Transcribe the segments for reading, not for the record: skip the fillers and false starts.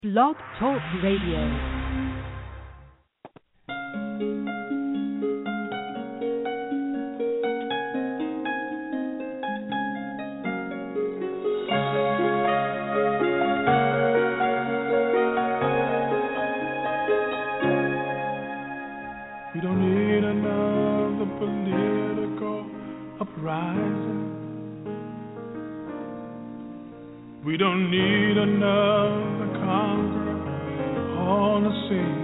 Blog Talk Radio. We don't need another political uprising. We don't need another conqueror on the scene.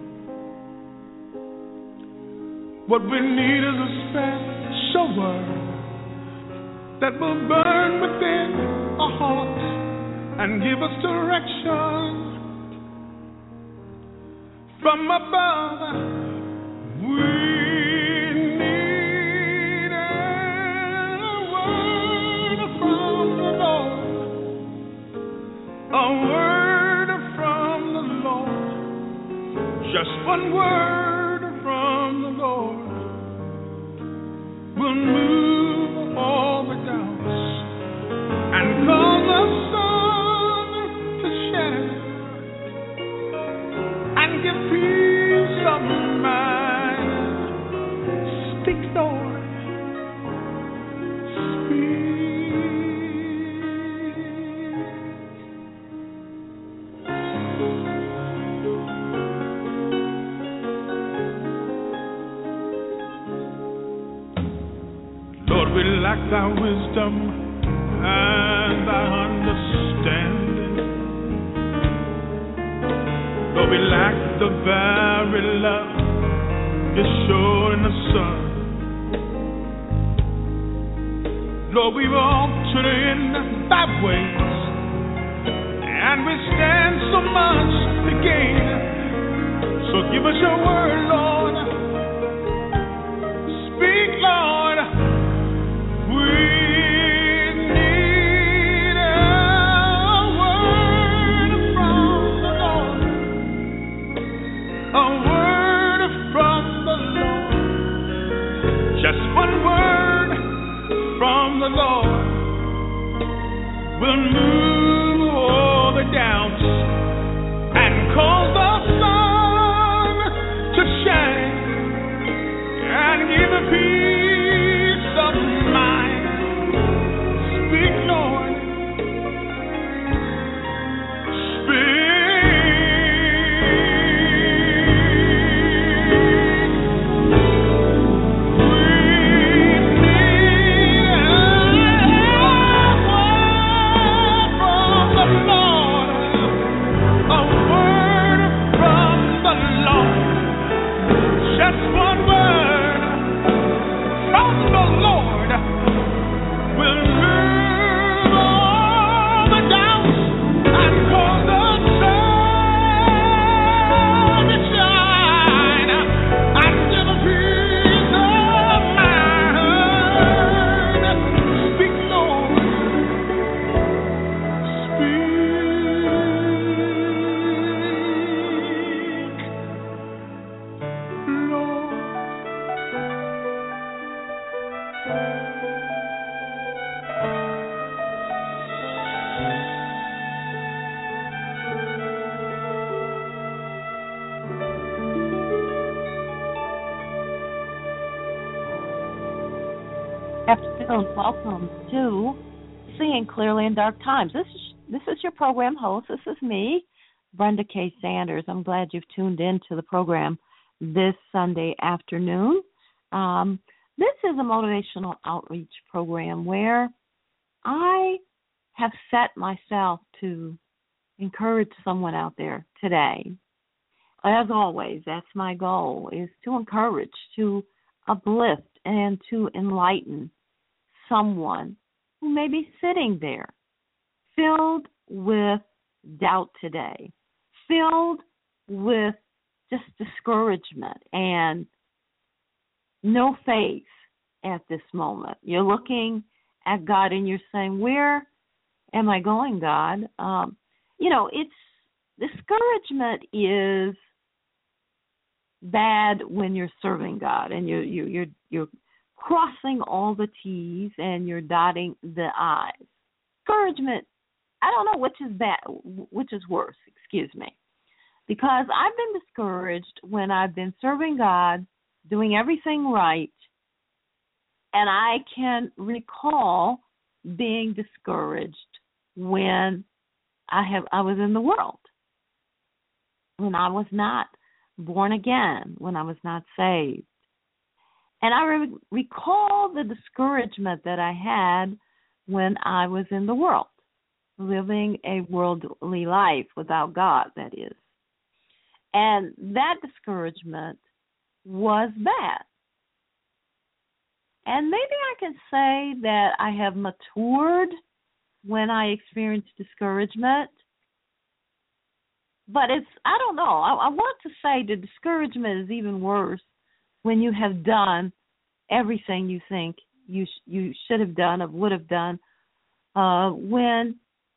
What we need is a special word that will burn within our hearts and give us direction from above. We need a word from the Lord, a word from the Lord, just one word from the Lord will move all the doubts and cause the sun to shine and give peace of mind. Speak, Lord, Lord, we lack thy wisdom and thy understanding. Lord, we lack the very love you show in the sun. Lord, we've altered in thy ways, and we stand so much to gain. So give us your word, Lord. Speak, Lord. We need a word from the Lord, a word from the Lord, just one word from the Lord will move all the doubts and cause the sun to shine and give a peace of mind. Speak, Lord. Speak. Afternoon. Welcome to Seeing Clearly in Dark Times. This is your program host. This is me, Brenda K. Sanders. I'm glad you've tuned in to the program this Sunday afternoon. This is a motivational outreach program where I have set myself to encourage someone out there today. As always, that's my goal, is to encourage, to uplift, and to enlighten someone who may be sitting there filled with doubt today, filled with just discouragement and no faith at this moment. You're looking at God and you're saying, where am I going, God? It's discouragement is bad when you're serving God and you're crossing all the T's and you're dotting the I's. Discouragement I don't know which is bad, which is worse, excuse me. Because I've been discouraged when I've been serving God, doing everything right, and I can recall being discouraged when I was in the world, when I was not born again, when I was not saved. And I recall the discouragement that I had when I was in the world, living a worldly life without God, that is. And that discouragement was bad. And maybe I can say that I have matured when I experience discouragement. But I don't know. I want to say the discouragement is even worse when you have done everything you think you should have done or would have done when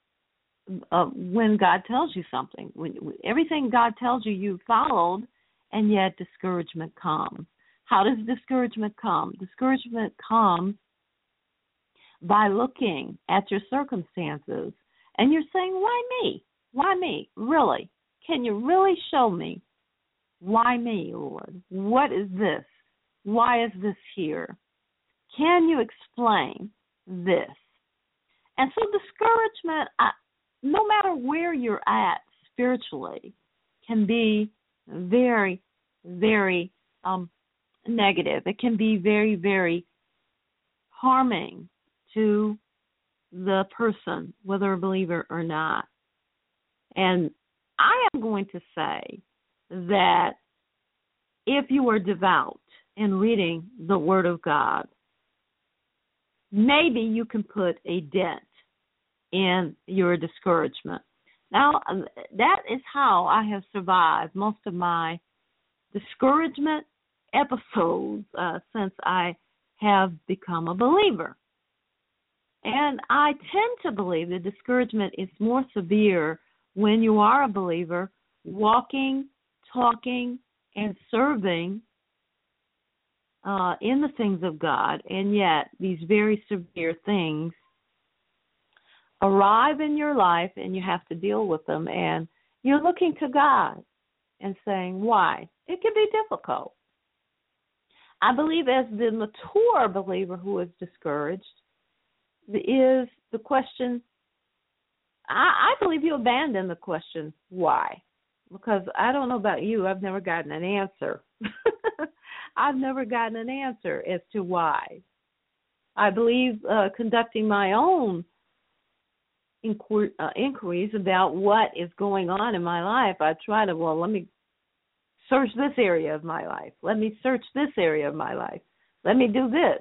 God tells you something. When everything God tells you, you followed, and yet discouragement comes. How does discouragement come? Discouragement comes by looking at your circumstances, and you're saying, why me? Why me? Really? Can you really show me? Why me, Lord? What is this? Why is this here? Can you explain this? And so discouragement, no matter where you're at spiritually, can be very, very negative. It can be very, very harming to the person, whether a believer or not. And I am going to say that if you are devout in reading the Word of God, maybe you can put a dent in your discouragement. Now, that is how I have survived most of my discouragement episodes since I have become a believer. And I tend to believe that discouragement is more severe when you are a believer, walking, talking, and serving in the things of God, and yet these very severe things arrive in your life and you have to deal with them, and you're looking to God and saying, why? It can be difficult. I believe as the mature believer who is discouraged is the question, I believe you abandon the question, why? Because I don't know about you, I've never gotten an answer. I've never gotten an answer as to why. I believe conducting my own inquiries about what is going on in my life, I try to, let me search this area of my life. Let me search this area of my life. Let me do this.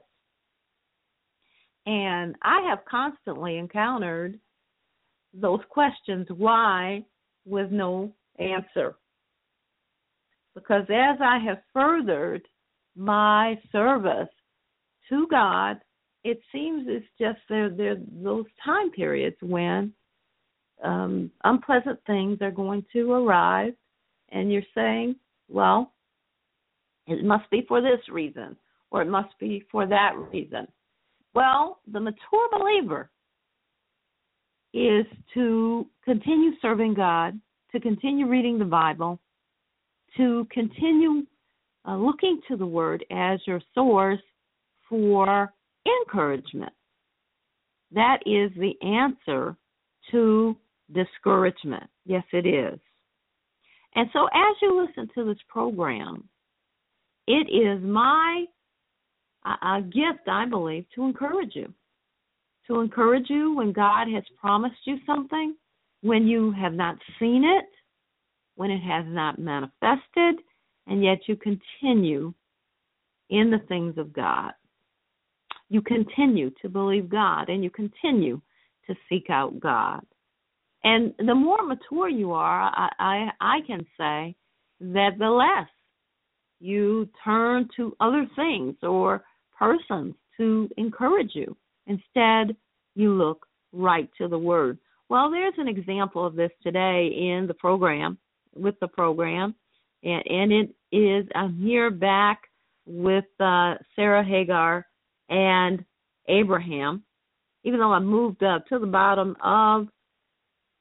And I have constantly encountered those questions, why, with no answer. Because as I have furthered my service to God, it seems it's just there those time periods when unpleasant things are going to arrive, and you're saying, well, it must be for this reason, or it must be for that reason. Well, the mature believer is to continue serving God, to continue reading the Bible, to continue looking to the Word as your source for encouragement. That is the answer to discouragement. Yes, it is. And so as you listen to this program, it is my gift, I believe, to encourage you. To encourage you when God has promised you something, when you have not seen it, when it has not manifested, and yet you continue in the things of God. You continue to believe God, and you continue to seek out God. And the more mature you are, I can say that the less you turn to other things or persons to encourage you. Instead, you look right to the Word. Well, there's an example of this today in the program, with the program, and it is, I'm here back with Sarah Hagar and Abraham, even though I moved up to the bottom of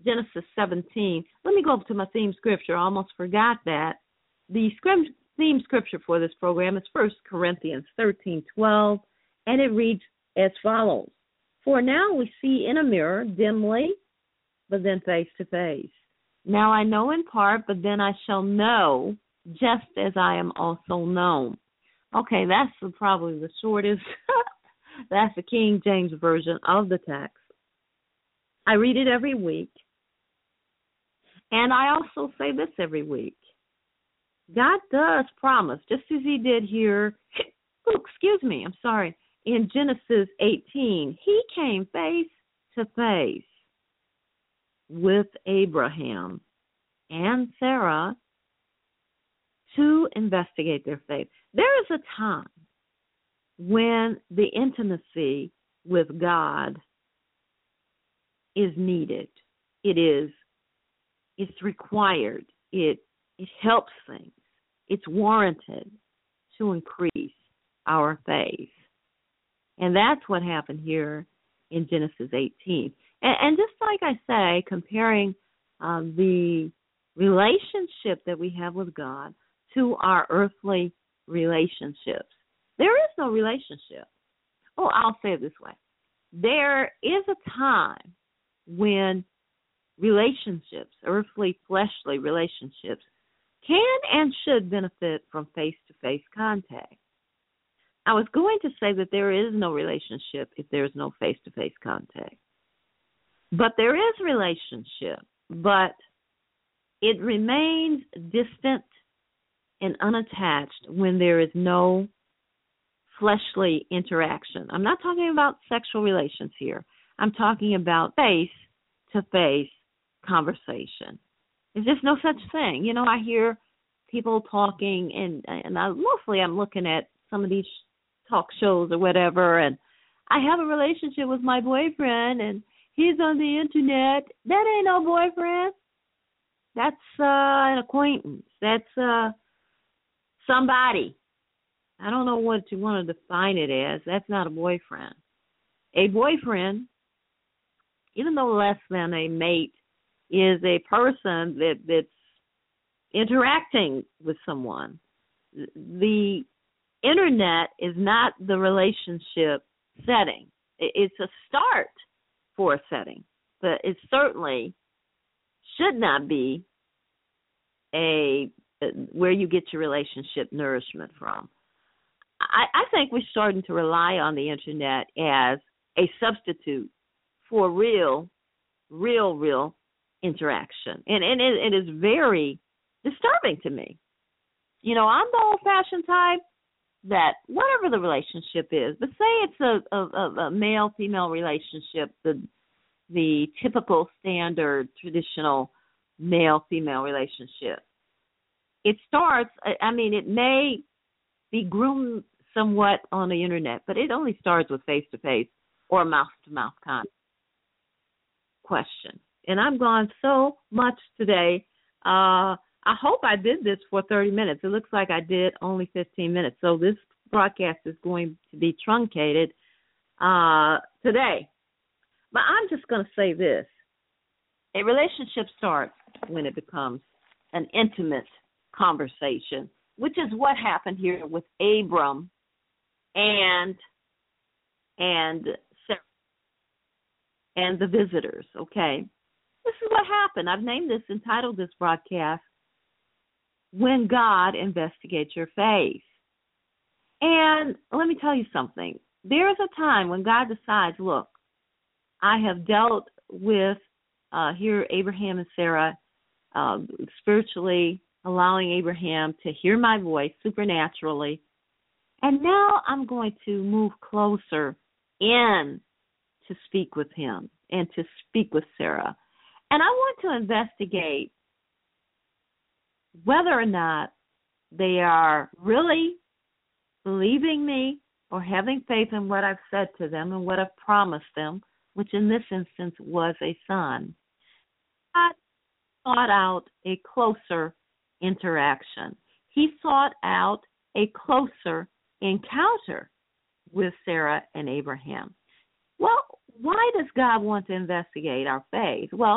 Genesis 17. Let me go up to my theme scripture. I almost forgot that. The theme scripture for this program is 1 Corinthians 13:12, and it reads as follows. For now we see in a mirror dimly, but then face to face. Now I know in part, but then I shall know just as I am also known. Okay, that's probably the shortest. That's the King James Version of the text. I read it every week. And I also say this every week. God does promise, just as he did here, in Genesis 18, he came face to face with Abraham and Sarah to investigate their faith. There is a time when the intimacy with God is needed. It's required. It helps things. It's warranted to increase our faith. And that's what happened here in Genesis 18. And just like I say, comparing the relationship that we have with God to our earthly relationships. There is no relationship. Oh, I'll say it this way. There is a time when relationships, earthly, fleshly relationships, can and should benefit from face-to-face contact. I was going to say that there is no relationship if there is no face-to-face contact. But there is relationship, but it remains distant and unattached when there is no fleshly interaction. I'm not talking about sexual relations here. I'm talking about face-to-face conversation. There's just no such thing. You know, I hear people talking, and mostly I'm looking at some of these talk shows or whatever, and I have a relationship with my boyfriend, and he's on the internet. That ain't no boyfriend. That's an acquaintance. That's somebody. I don't know what you want to define it as. That's not a boyfriend. A boyfriend, even though less than a mate, is a person that's interacting with someone. The internet is not the relationship setting. It's a start for a setting, but it certainly should not be where you get your relationship nourishment from. I think we're starting to rely on the internet as a substitute for real interaction. And it is very disturbing to me. You know, I'm the old-fashioned type that whatever the relationship is, but say it's a male-female relationship, the typical standard traditional male-female relationship. It starts, it may be groomed somewhat on the internet, but it only starts with face-to-face or mouth-to-mouth contact. Question. And I've gone so much today. I hope I did this for 30 minutes. It looks like I did only 15 minutes. So this broadcast is going to be truncated today. But I'm just going to say this. A relationship starts when it becomes an intimate conversation, which is what happened here with Abram and Sarah and the visitors, okay? This is what happened. I've entitled this broadcast, When God Investigates Your Faith. And let me tell you something. There is a time when God decides, look, I have dealt with here Abraham and Sarah, spiritually allowing Abraham to hear my voice supernaturally. And now I'm going to move closer in to speak with him and to speak with Sarah. And I want to investigate whether or not they are really believing me or having faith in what I've said to them and what I've promised them, which in this instance was a son. God sought out a closer interaction. He sought out a closer encounter with Sarah and Abraham. Well, why does God want to investigate our faith? Well,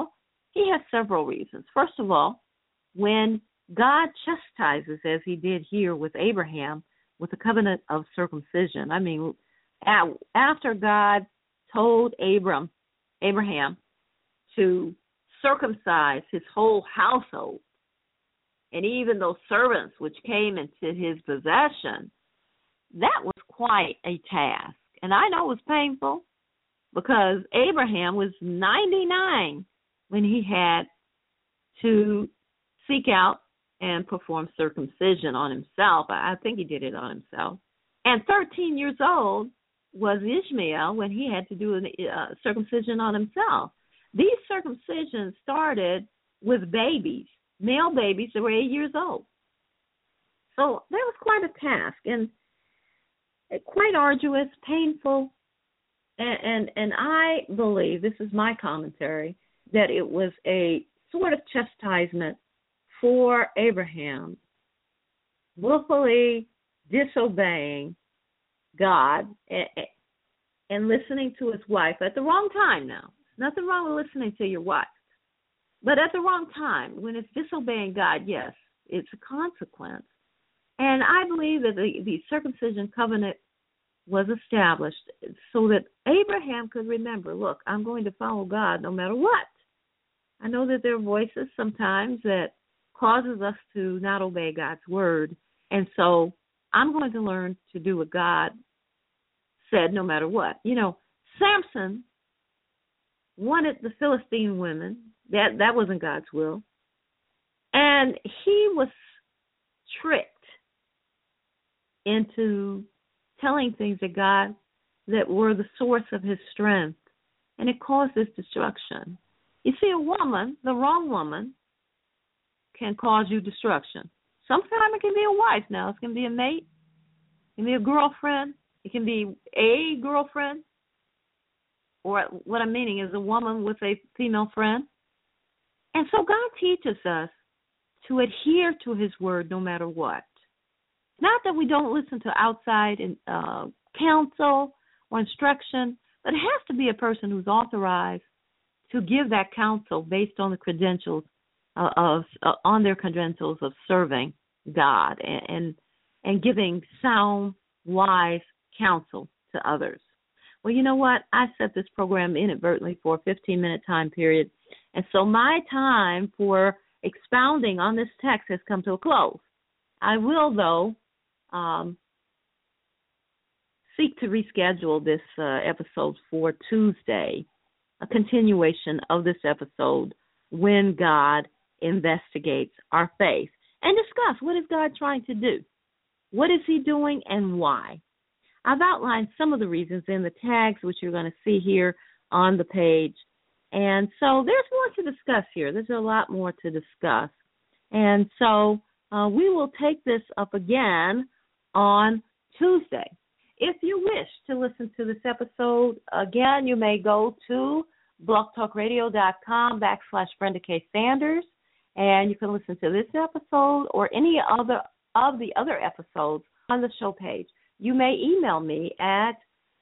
He has several reasons. First of all, when God chastises, as he did here with Abraham, with the covenant of circumcision, I mean, after God told Abraham to circumcise his whole household, and even those servants which came into his possession, that was quite a task. And I know it was painful because Abraham was 99 when he had to seek out and perform circumcision on himself. I think he did it on himself. And 13 years old was Ishmael when he had to do a circumcision on himself. These circumcisions started with babies, male babies that were 8 years old. So that was quite a task and quite arduous, painful, and I believe, this is my commentary, that it was a sort of chastisement for Abraham willfully disobeying God and listening to his wife at the wrong time now. Nothing wrong with listening to your wife. But at the wrong time, when it's disobeying God, yes, it's a consequence. And I believe that the circumcision covenant was established so that Abraham could remember, look, I'm going to follow God no matter what. I know that there are voices sometimes that causes us to not obey God's word. And so I'm going to learn to do what God said no matter what. You know, Samson wanted the Philistine women. That wasn't God's will. And he was tricked into telling things that were the source of his strength. And it caused his destruction. You see, a woman, the wrong woman, can cause you destruction. Sometimes it can be a wife now. It can be a mate. It can be a girlfriend. It can be a girlfriend. Or what I'm meaning is a woman with a female friend. And so God teaches us to adhere to his word no matter what. Not that we don't listen to outside counsel or instruction, but it has to be a person who's authorized to give that counsel based on the credentials on their credentials of serving God and giving sound, wise counsel to others. Well, you know what? I set this program inadvertently for a 15-minute time period, and so my time for expounding on this text has come to a close. I will, though, seek to reschedule this episode for Tuesday, a continuation of this episode, When God Investigates Our Faith, and discuss what is God trying to do? What is he doing and why? I've outlined some of the reasons in the tags, which you're going to see here on the page. And so there's more to discuss here. There's a lot more to discuss. And so we will take this up again on Tuesday. If you wish to listen to this episode again, you may go to blogtalkradio.com/Brenda K. Sanders, and you can listen to this episode or any other of the other episodes on the show page. You may email me at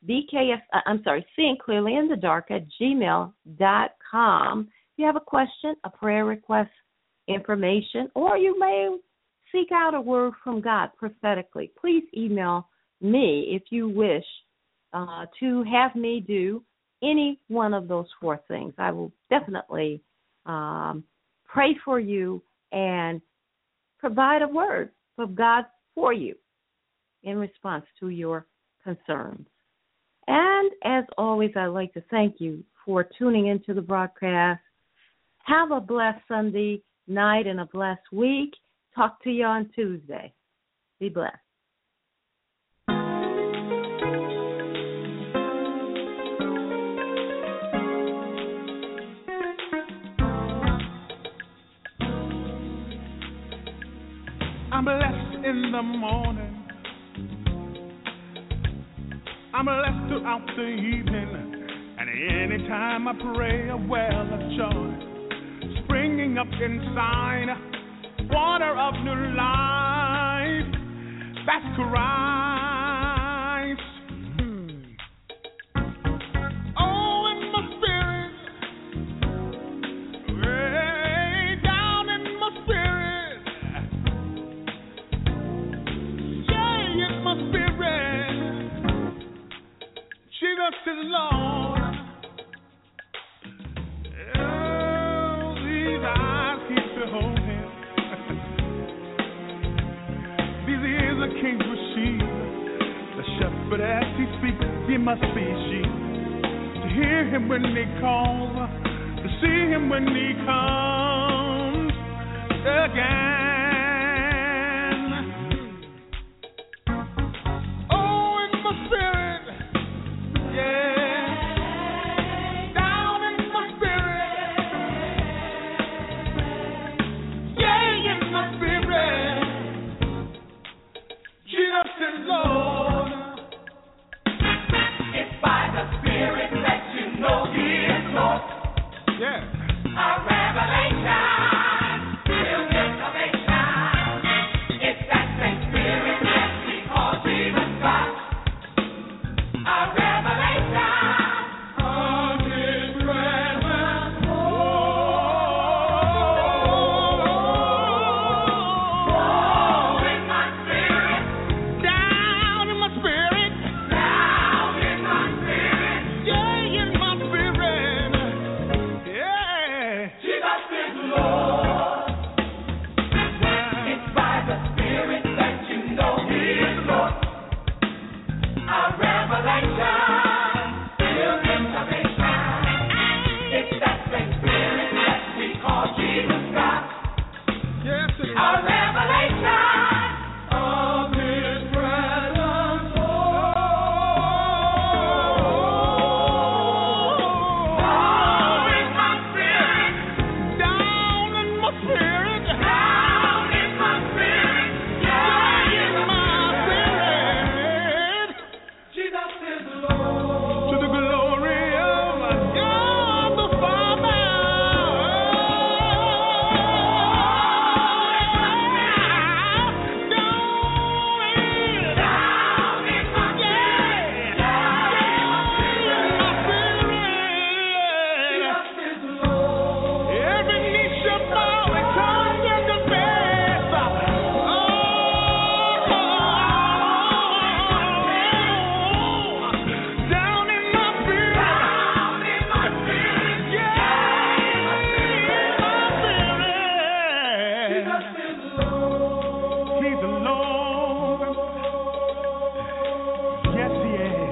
seeingclearlyinthedark@gmail.com. If you have a question, a prayer request, information, or you may seek out a word from God prophetically, please email me if you wish to have me do any one of those four things. I will definitely pray for you and provide a word of God for you in response to your concerns. And as always, I'd like to thank you for tuning into the broadcast. Have a blessed Sunday night and a blessed week. Talk to you on Tuesday. Be blessed. I'm blessed in the morning. I'm blessed throughout the evening. And anytime I pray, a well of joy springing up inside, water of new life. That's Christ. Oh, in my spirit, speaks, he must be sheep. To hear him when he calls, to see him when he comes again. Oh, in my spirit, yeah, down in my spirit, yeah, in my spirit, Jesus is Lord. It's by the Spirit that you know He is Lord. Yeah. A revelation, real information. It's that same Spirit that we call Jesus God. A revelation of His presence. Oh, in my spirit, Down in my spirit, down in my spirit. yeah, in my spirit, yeah. Jesus is Lord. It's by the Spirit that you know He is Lord. A revelation, real information. It's that same Spirit that we call Jesus God. Yes, it A is. revelation of His presence. Oh, in my spirit, Down in my spirit, down in my spirit, yeah, in my spirit, Jesus is Lord. to the glory of God the Father. Down in my spirit, down in my spirit, Jesus is Lord. Every knee shall bow and tongue shall confess. Down in my spirit, Down in my spirit, yeah, in my Jesus spirit. is Lord. He's the Lord. Yes, he is.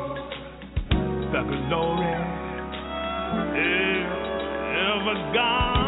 To the glory of God.